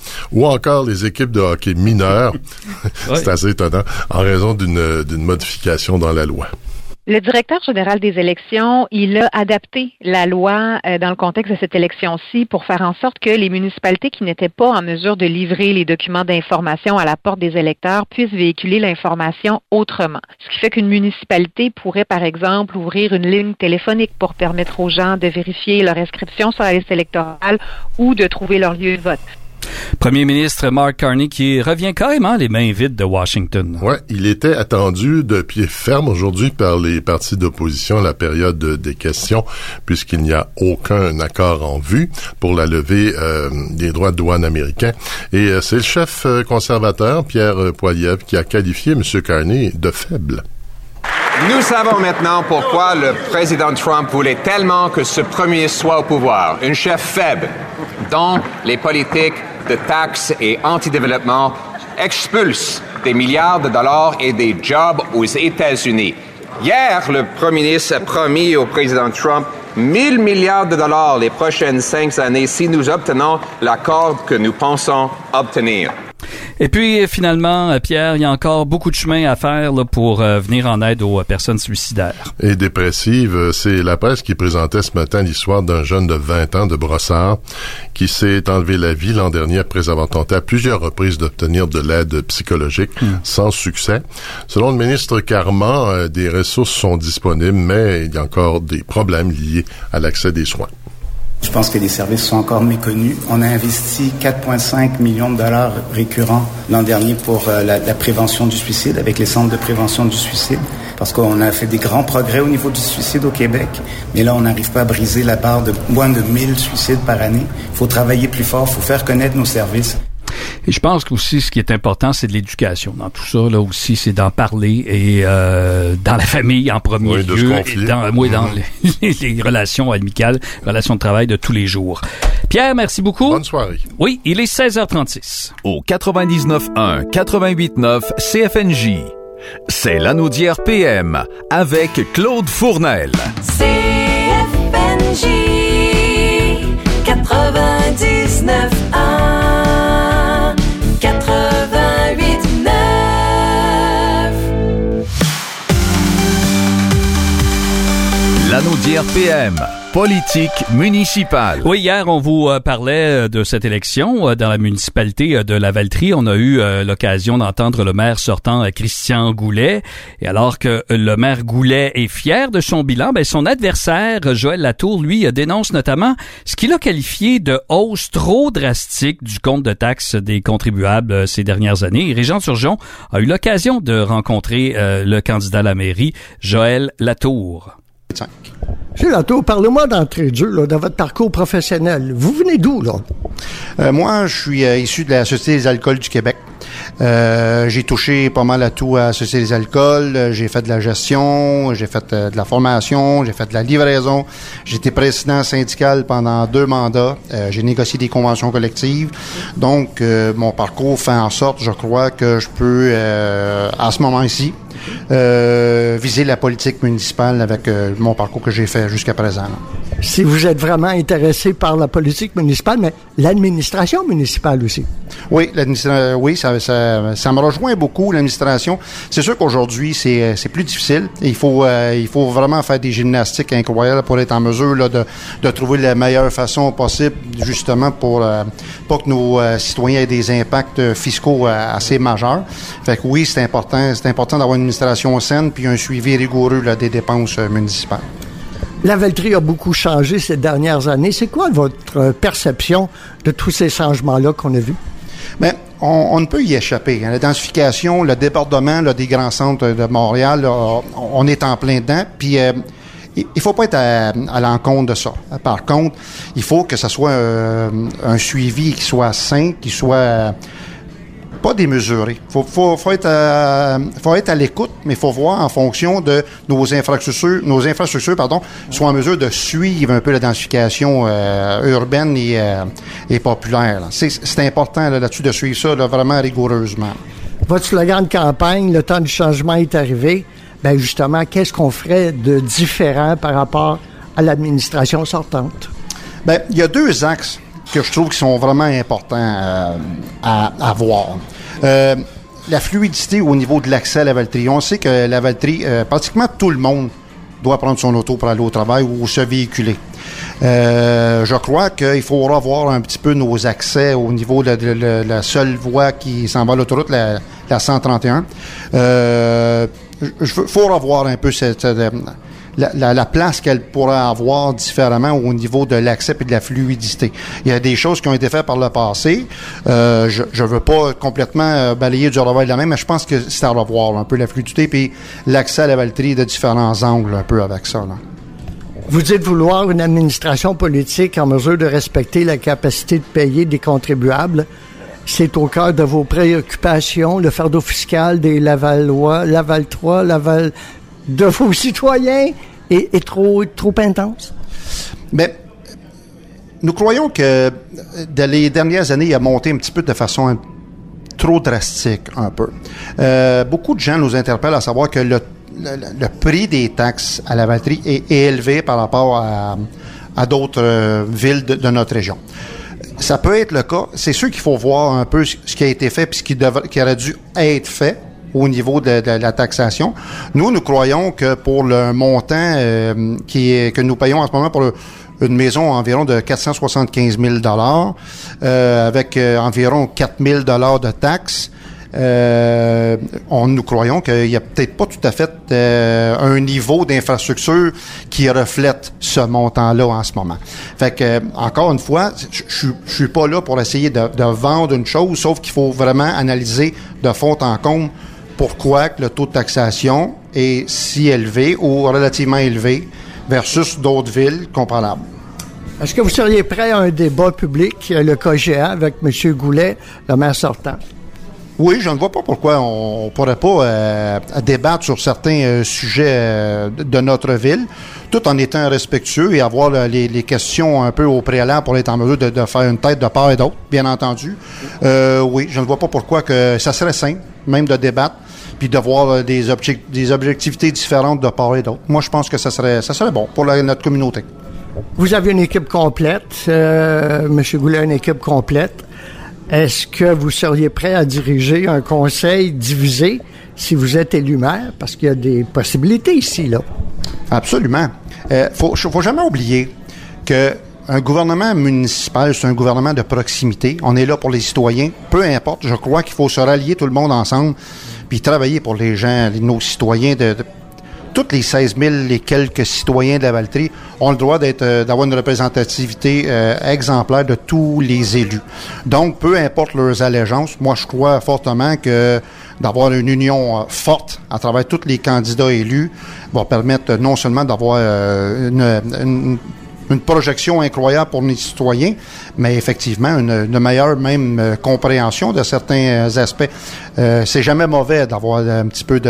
ou encore les équipes de hockey mineures. C'est assez étonnant, en raison d'une modification dans la loi. Le directeur général des élections, il a adapté la loi dans le contexte de cette élection-ci pour faire en sorte que les municipalités qui n'étaient pas en mesure de livrer les documents d'information à la porte des électeurs puissent véhiculer l'information autrement. Ce qui fait qu'une municipalité pourrait, par exemple, ouvrir une ligne téléphonique pour permettre aux gens de vérifier leur inscription sur la liste électorale ou de trouver leur lieu de vote. Premier ministre Mark Carney qui revient carrément les mains vides de Washington. Ouais, il était attendu de pied ferme aujourd'hui par les partis d'opposition à la période des questions, puisqu'il n'y a aucun accord en vue pour la levée des droits de douane américains. Et c'est le chef conservateur, Pierre Poilievre, qui a qualifié M. Carney de faible. Nous savons maintenant pourquoi le président Trump voulait tellement que ce premier soit au pouvoir. Un chef faible, dont les politiques de taxes et anti-développement expulsent des milliards de dollars et des jobs aux États-Unis. Hier, le premier ministre a promis au président Trump 1 000 milliards de dollars les prochaines 5 années si nous obtenons l'accord que nous pensons obtenir. Et puis, finalement, Pierre, il y a encore beaucoup de chemin à faire là, pour venir en aide aux personnes suicidaires. Et dépressives, c'est la presse qui présentait ce matin l'histoire d'un jeune de 20 ans de Brossard qui s'est enlevé la vie l'an dernier après avoir tenté à plusieurs reprises d'obtenir de l'aide psychologique sans succès. Selon le ministre Carman, des ressources sont disponibles, mais il y a encore des problèmes liés à l'accès des soins. Je pense que les services sont encore méconnus. On a investi 4,5 millions de dollars récurrents l'an dernier pour la prévention du suicide avec les centres de prévention du suicide parce qu'on a fait des grands progrès au niveau du suicide au Québec. Mais là, on n'arrive pas à briser la barre de moins de 1000 suicides par année. Il faut travailler plus fort, il faut faire connaître nos services. Et je pense qu'aussi, ce qui est important, c'est de l'éducation. Dans tout ça, là aussi, c'est d'en parler et dans la famille en premier lieu, et dans les relations amicales, relations de travail de tous les jours. Pierre, merci beaucoup. Bonne soirée. Oui, il est 16h36. Au 99.1, 88.9 CFNJ. C'est l'Anaudière PM avec Claude Fournel. CFNJ 99.1 88.9. L'Anaudière PM, politique municipale. Oui, hier, on vous parlait de cette élection dans la municipalité de Lavaltrie. On a eu l'occasion d'entendre le maire sortant, Christian Goulet. Et alors que le maire Goulet est fier de son bilan, ben son adversaire, Joël Latour, lui, dénonce notamment ce qu'il a qualifié de hausse trop drastique du compte de taxes des contribuables ces dernières années. Et Régent Turgeon a eu l'occasion de rencontrer le candidat à la mairie, Joël Latour. M. Latour, parlez-moi d'entrée de jeu, là, dans votre parcours professionnel. Vous venez d'où, là? Moi, je suis issu de la Société des alcools du Québec. J'ai touché pas mal à tout à la Société des alcools. J'ai fait de la gestion, j'ai fait de la formation, j'ai fait de la livraison. J'ai été président syndical pendant 2 mandats. J'ai négocié des conventions collectives. Donc, mon parcours fait en sorte, je crois, que je peux, à ce moment-ci, viser la politique municipale avec mon parcours que j'ai fait jusqu'à présent. Là. Si vous êtes vraiment intéressé par la politique municipale, mais l'administration municipale aussi. Oui, oui, ça me rejoint beaucoup, l'administration. C'est sûr qu'aujourd'hui, c'est plus difficile. Il faut vraiment faire des gymnastiques incroyables pour être en mesure là, de trouver la meilleure façon possible, justement, pour pas que nos citoyens aient des impacts fiscaux assez majeurs. Fait que oui, c'est important d'avoir une administration saine puis un suivi rigoureux là, des dépenses municipales. Lavaltrie a beaucoup changé ces dernières années. C'est quoi votre perception de tous ces changements-là qu'on a vus? Bien, on ne peut y échapper. La densification, le débordement là, des grands centres de Montréal, là, on est en plein dedans. Puis il faut pas être à l'encontre de ça. Par contre, il faut que ça soit un suivi qui soit sain, qui soit pas démesuré. Faut être à l'écoute, mais il faut voir en fonction de nos infrastructures, soient en mesure de suivre un peu la densification urbaine et populaire. Là. C'est important là-dessus de suivre ça là, vraiment rigoureusement. Votre slogan de campagne, le temps du changement est arrivé. Ben justement, qu'est-ce qu'on ferait de différent par rapport à l'administration sortante? Ben, il y a 2 axes que je trouve qui sont vraiment importants à voir. La fluidité au niveau de l'accès à la Valtrie. On sait que la Valtrie, pratiquement tout le monde doit prendre son auto pour aller au travail ou se véhiculer. Je crois qu'il faut revoir un petit peu nos accès au niveau de la seule voie qui s'en va à l'autoroute, la 131. Faut revoir un peu la place qu'elle pourrait avoir différemment au niveau de l'accès et de la fluidité. Il y a des choses qui ont été faites par le passé. Je veux pas complètement balayer du revers de la main, mais je pense que c'est à revoir un peu la fluidité puis l'accès à la Valtrie de différents angles un peu avec ça, là. Vous dites vouloir une administration politique en mesure de respecter la capacité de payer des contribuables. C'est au cœur de vos préoccupations, le fardeau fiscal des Lavallois, Laval 3, Laval de vos citoyens est trop intense? Mais nous croyons que dans les dernières années, il a monté un petit peu de façon trop drastique, un peu. Beaucoup de gens nous interpellent à savoir que le prix des taxes à la Valtrie est élevé par rapport à d'autres villes de notre région. Ça peut être le cas. C'est sûr qu'il faut voir un peu ce qui a été fait puis ce qui aurait dû être fait au niveau de la taxation. Nous croyons que pour le montant que nous payons en ce moment pour une maison environ de 475 000 avec environ 4 000 de taxes, nous croyons qu'il n'y a peut-être pas tout à fait un niveau d'infrastructure qui reflète ce montant-là en ce moment. Fait que, encore une fois, je suis pas là pour essayer de vendre une chose, sauf qu'il faut vraiment analyser de fond en comble pourquoi le taux de taxation est si élevé ou relativement élevé versus d'autres villes comparables. Est-ce que vous seriez prêt à un débat public, le COGEA, avec M. Goulet, le maire sortant? Oui, je ne vois pas pourquoi on pourrait pas débattre sur certains sujets de notre ville, tout en étant respectueux et avoir les questions un peu au préalable pour être en mesure de faire une tête de part et d'autre, bien entendu. Oui, je ne vois pas pourquoi que ça serait simple, même de débattre, puis de voir des objectivités différentes de part et d'autre. Moi, je pense que ça serait bon pour notre communauté. Vous avez une équipe complète, M. Goulet a une équipe complète. Est-ce que vous seriez prêt à diriger un conseil divisé si vous êtes élu maire? Parce qu'il y a des possibilités ici, là. Absolument. Faut jamais oublier que un gouvernement municipal, c'est un gouvernement de proximité. On est là pour les citoyens. Peu importe, je crois qu'il faut se rallier tout le monde ensemble puis travailler pour les gens, nos citoyens toutes les 16 000 et quelques citoyens de la Valtrie ont le droit d'avoir une représentativité exemplaire de tous les élus. Donc, peu importe leurs allégeances, moi, je crois fortement que d'avoir une union forte à travers tous les candidats élus va permettre non seulement d'avoir une projection incroyable pour les citoyens, mais effectivement une meilleure même compréhension de certains aspects. C'est jamais mauvais d'avoir un petit peu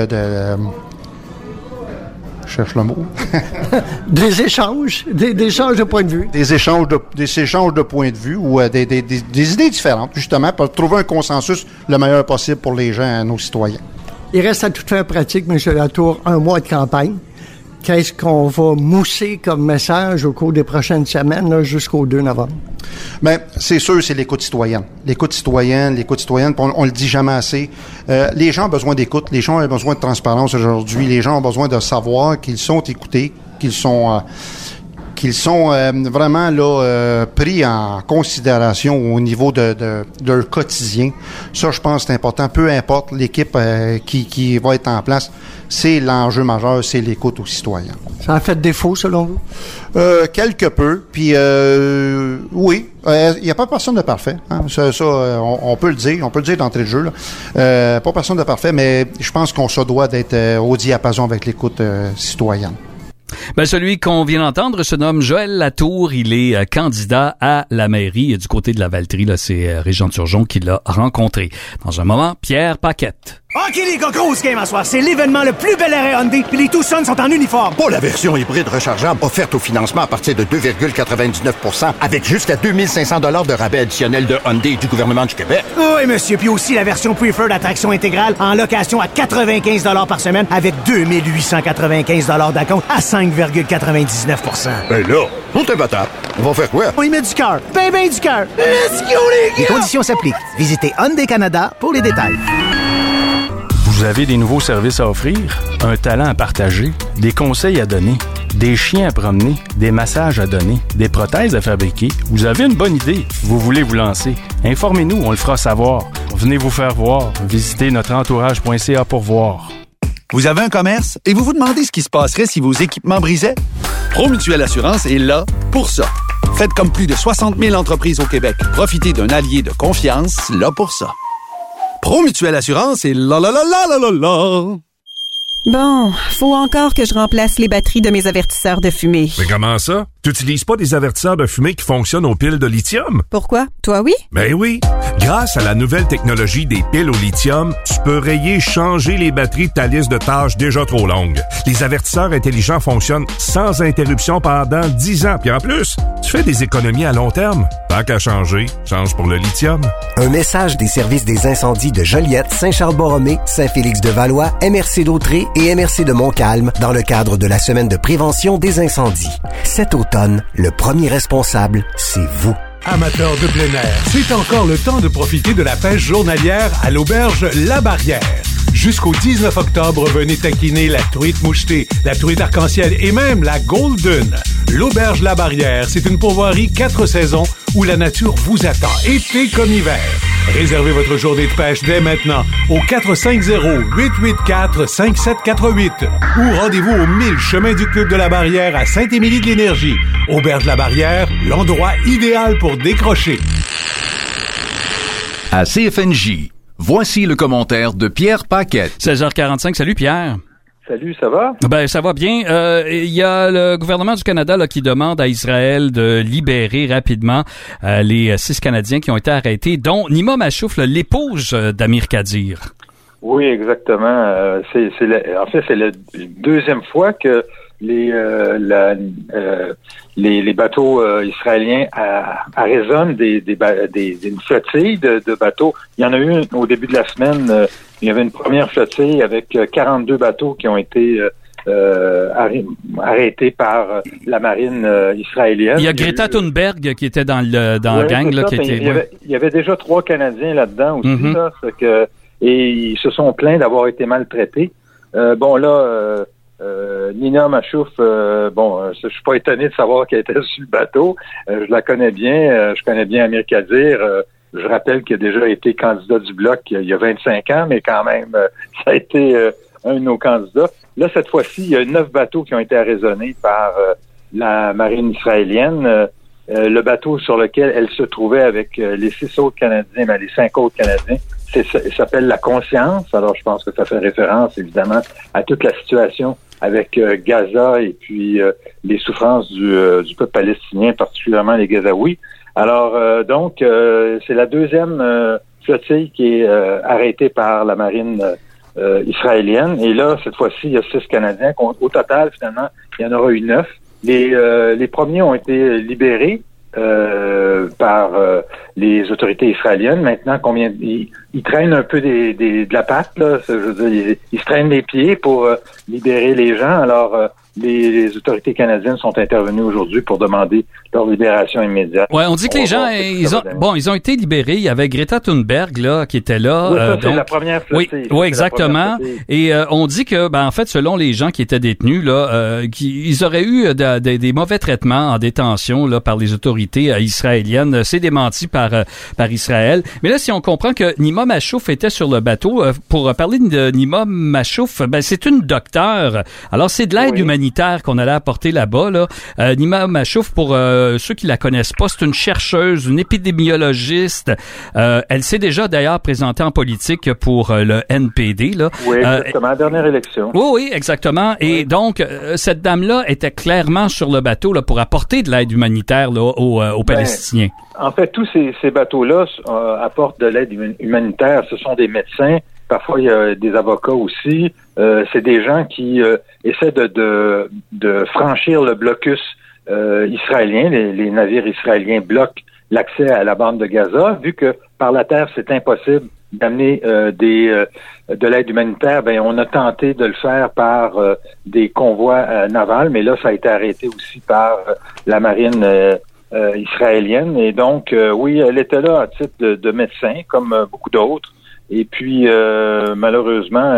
je cherche le mot. Des échanges de points de vue. Des échanges de points de vue ou des idées différentes, justement, pour trouver un consensus le meilleur possible pour les gens, nos citoyens. Il reste à toute fin pratique, M. Latour, un mois de campagne. Qu'est-ce qu'on va mousser comme message au cours des prochaines semaines, là, jusqu'au 2 novembre? Bien, c'est sûr, c'est l'écoute citoyenne. L'écoute citoyenne, on le dit jamais assez. Les gens ont besoin d'écoute, les gens ont besoin de transparence aujourd'hui, les gens ont besoin de savoir qu'ils sont écoutés, qu'ils sont vraiment là pris en considération au niveau de leur quotidien. Ça, je pense, c'est important. Peu importe l'équipe qui va être en place, c'est l'enjeu majeur, c'est l'écoute aux citoyens. Ça a fait défaut, selon vous? Quelque peu. Puis, oui, il n'y a pas personne de parfait. Hein. On peut le dire d'entrée de jeu. Là. Pas personne de parfait, mais je pense qu'on se doit d'être au diapason avec l'écoute citoyenne. Ben, celui qu'on vient d'entendre se nomme Joël Latour. Il est candidat à la mairie du côté de la Valtrie. Là, c'est Régent Turgeon qui l'a rencontré. Dans un moment, Pierre Paquette. OK, les gars, grosse game à soir. C'est l'événement le plus bel arrêt Hyundai, puis les Tucson sont en uniforme. Pas la version hybride rechargeable offerte au financement à partir de 2,99% avec jusqu'à 2500 $ de rabais additionnel de Hyundai et du gouvernement du Québec. Oui, monsieur, puis aussi la version Preferred attraction intégrale en location à 95 $ par semaine avec 2895 $ d'acompte à 5,99%. Ben là, on t'es battant. On va faire quoi? On y met du cœur. Ben du cœur. Let's go, les gars! Les conditions s'appliquent. Visitez Hyundai Canada pour les détails. Vous avez des nouveaux services à offrir? Un talent à partager? Des conseils à donner? Des chiens à promener? Des massages à donner? Des prothèses à fabriquer? Vous avez une bonne idée? Vous voulez vous lancer? Informez-nous, on le fera savoir. Venez vous faire voir. Visitez notreentourage.ca pour voir. Vous avez un commerce et vous vous demandez ce qui se passerait si vos équipements brisaient? Promutuelle Assurance est là pour ça. Faites comme plus de 60 000 entreprises au Québec. Profitez d'un allié de confiance là pour ça. Promutuelle Assurance est là. Bon, faut encore que je remplace les batteries de mes avertisseurs de fumée. Mais comment ça? Tu n'utilises pas des avertisseurs de fumée qui fonctionnent aux piles de lithium? Pourquoi? Toi, oui? Ben oui. Grâce à la nouvelle technologie des piles au lithium, tu peux changer les batteries de ta liste de tâches déjà trop longue. Les avertisseurs intelligents fonctionnent sans interruption pendant 10 ans. Puis en plus, tu fais des économies à long terme. Tant qu'à changer, change pour le lithium. Un message des services des incendies de Joliette, Saint-Charles-Borromée, Saint-Félix-de-Valois, MRC d'Autré et MRC de Montcalm dans le cadre de la semaine de prévention des incendies. Cet automne, le premier responsable, c'est vous. Amateurs de plein air, c'est encore le temps de profiter de la pêche journalière à l'auberge La Barrière. Jusqu'au 19 octobre, venez taquiner la truite mouchetée, la truite arc-en-ciel et même la golden. L'auberge La Barrière, c'est une pourvoirie 4 saisons où la nature vous attend, été comme hiver. Réservez votre journée de pêche dès maintenant au 450-884-5748 ou rendez-vous au 1000 chemin du Club de la Barrière à Saint-Émilie-de-l'Énergie. Auberge La Barrière, l'endroit idéal pour décrocher. À CFNJ, voici le commentaire de Pierre Paquette. 16h45, salut Pierre. Salut, ça va? Ben, ça va bien. Il y a le gouvernement du Canada là, qui demande à Israël de libérer rapidement les 6 Canadiens qui ont été arrêtés, dont Nima Machouf, l'épouse d'Amir Kadir. Oui, exactement. En fait, c'est la deuxième fois que les bateaux israéliens arraisonnent une flottille de bateaux. Il y en a eu au début de la semaine. Il y avait une première flottille avec 42 bateaux qui ont été arrêtés par la marine israélienne. Il y a Greta Thunberg qui était dans la gang. Là, il y avait déjà 3 Canadiens là-dedans aussi. Là, et ils se sont plaints d'avoir été maltraités. Nina Machouf, je suis pas étonné de savoir qu'elle était sur le bateau. Je la connais bien. Je connais bien Amir Kadir. Je rappelle qu'il a déjà été candidat du Bloc il y a 25 ans, mais quand même, ça a été un de nos candidats. Là, cette fois-ci, il y a 9 bateaux qui ont été arraisonnés par la marine israélienne. Le bateau sur lequel elle se trouvait avec les 6 autres Canadiens, les 5 autres Canadiens, il s'appelle la Conscience. Alors, je pense que ça fait référence, évidemment, à toute la situation avec Gaza et puis les souffrances du peuple palestinien, particulièrement les Gazaouis. Alors, c'est la deuxième flottille qui est arrêtée par la marine israélienne. Et là, cette fois-ci, il y a 6 Canadiens. Au total, finalement, il y en aura eu 9. Les premiers ont été libérés par les autorités israéliennes. Maintenant, ils traînent un peu de la patte, là. Je veux dire, ils se traînent les pieds pour libérer les gens. Alors, les autorités canadiennes sont intervenues aujourd'hui pour demander leur libération immédiate. Ouais, on dit que les gens, ils ont été libérés. Il y avait Greta Thunberg, là, qui était là. Oui, c'est la première flottille. Oui, exactement. Et on dit que, en fait, selon les gens qui étaient détenus, là, ils auraient eu des mauvais traitements en détention, là, par les autorités israéliennes. C'est démenti par Israël. Mais là, si on comprend que Nima Machouf était sur le bateau, pour parler de Nima Machouf, c'est une docteure. Alors, c'est de l'aide humanitaire qu'on allait apporter là-bas, là. Nima Machouf, pour ceux qui la connaissent pas, c'est une chercheuse, une épidémiologiste. Elle s'est déjà d'ailleurs présentée en politique pour le NPD, là. Oui, exactement, la dernière élection. Oui, exactement. Oui. Et donc, cette dame-là était clairement sur le bateau là pour apporter de l'aide humanitaire là, aux Palestiniens. En fait, tous ces bateaux-là apportent de l'aide humanitaire. Ce sont des médecins. Parfois, il y a des avocats aussi. C'est des gens qui essaient de franchir le blocus israélien. Les navires israéliens bloquent l'accès à la bande de Gaza. Vu que par la terre, c'est impossible d'amener de l'aide humanitaire, on a tenté de le faire par des convois navals, mais là, ça a été arrêté aussi par la marine israélienne. Et donc, oui, elle était là à titre de médecin, comme beaucoup d'autres. Et puis, malheureusement,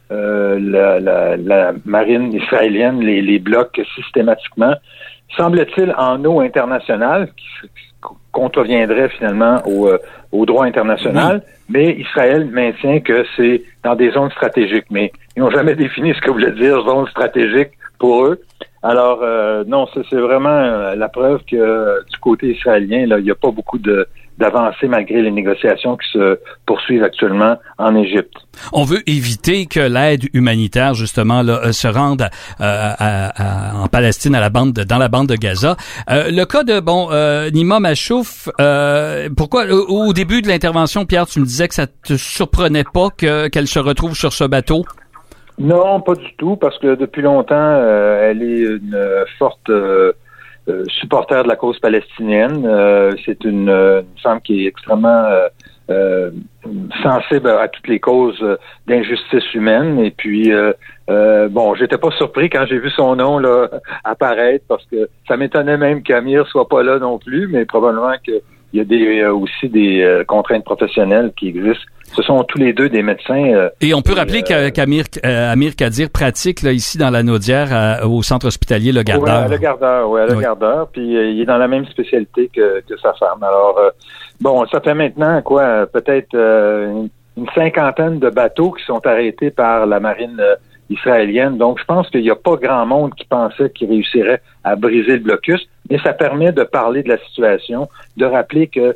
la marine israélienne les bloque systématiquement, semble-t-il, en eau internationale, qui contreviendrait finalement au droit international, mais Israël maintient que c'est dans des zones stratégiques. Mais ils n'ont jamais défini ce que voulait dire zone stratégique pour eux. Alors, non, c'est vraiment la preuve que du côté israélien, là, il n'y a pas beaucoup d'avancées malgré les négociations qui se poursuivent actuellement en Égypte. On veut éviter que l'aide humanitaire, justement, là, se rende en Palestine, dans la bande de Gaza. Le cas de Nima Machouf, pourquoi au début de l'intervention, Pierre, tu me disais que ça te surprenait pas qu'elle se retrouve sur ce bateau? Non, pas du tout, parce que depuis longtemps, elle est une forte supporter de la cause palestinienne. C'est une femme qui est extrêmement sensible à toutes les causes d'injustice humaine. Et puis, j'étais pas surpris quand j'ai vu son nom là apparaître, parce que ça m'étonnait même qu'Amir soit pas là non plus, mais probablement qu'il y a aussi des contraintes professionnelles qui existent. Ce sont tous les deux des médecins. Et on peut rappeler qu'Amir Kadir pratique là ici dans la Naudière au centre hospitalier Le Gardeur. Le Gardeur. Puis il est dans la même spécialité que sa femme. Alors ça fait maintenant peut-être une cinquantaine de bateaux qui sont arrêtés par la marine israélienne. Donc je pense qu'il n'y a pas grand monde qui pensait qu'il réussirait à briser le blocus, mais ça permet de parler de la situation, de rappeler que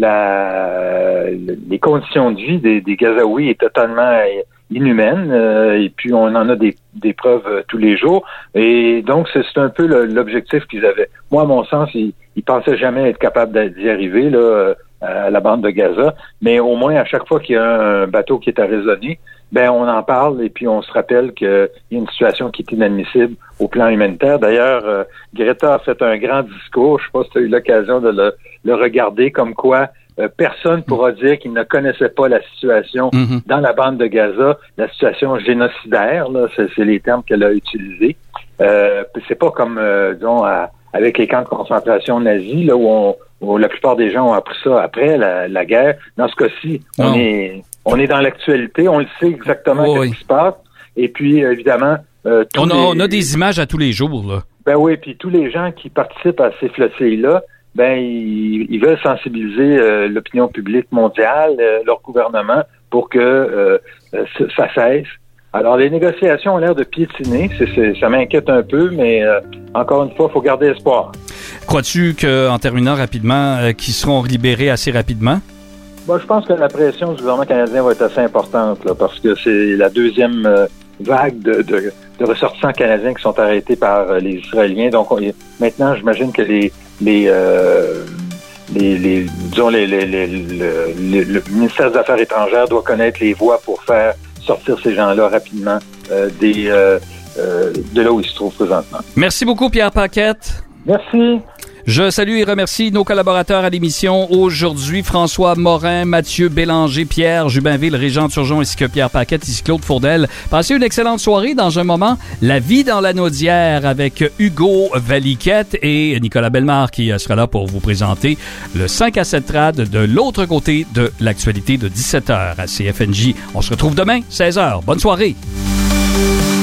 les conditions de vie des Gazaouis est totalement inhumaine, et puis on en a des preuves tous les jours, et donc c'est un peu l'objectif qu'ils avaient. Moi, à mon sens, ils pensaient jamais être capables d'y arriver là à la bande de Gaza, mais au moins à chaque fois qu'il y a un bateau qui est arraisonné, on en parle, et puis on se rappelle qu'il y a une situation qui est inadmissible au plan humanitaire. D'ailleurs, Greta a fait un grand discours, je sais pas si tu as eu l'occasion de le regarder, comme quoi personne pourra dire qu'il ne connaissait pas la situation dans la bande de Gaza, la situation génocidaire, là, c'est les termes qu'elle a utilisés. C'est pas comme, disons, avec les camps de concentration nazis, là, où la plupart des gens ont appris ça après la guerre. Dans ce cas-ci, on est dans l'actualité, on le sait exactement ce qui se passe. Et puis, évidemment... on a des images à tous les jours, là. Ben oui, puis tous les gens qui participent à ces flotilles-là, ils veulent sensibiliser l'opinion publique mondiale, leur gouvernement, pour que ça cesse. Alors, les négociations ont l'air de piétiner. Ça m'inquiète un peu, mais encore une fois, il faut garder espoir. Crois-tu qu'en terminant rapidement, qu'ils seront libérés assez rapidement? Je pense que la pression du gouvernement canadien va être assez importante, là, parce que c'est la deuxième vague de ressortissants canadiens qui sont arrêtés par les Israéliens. Donc, maintenant, j'imagine que le ministère des Affaires étrangères doit connaître les voies pour faire sortir ces gens-là rapidement de là où ils se trouvent présentement. Merci beaucoup, Pierre Paquette. Merci. Je salue et remercie nos collaborateurs à l'émission aujourd'hui, François Morin, Mathieu Bélanger, Pierre Jubinville, Régent Turgeon ainsi que Pierre Paquette, ici Claude Fourdel. Passez une excellente soirée. Dans un moment, La vie dans la Naudière avec Hugo Valiquette et Nicolas Bellemare qui sera là pour vous présenter le 5 à 7 trad de l'autre côté de l'actualité de 17h à CFNJ. On se retrouve demain, 16h. Bonne soirée.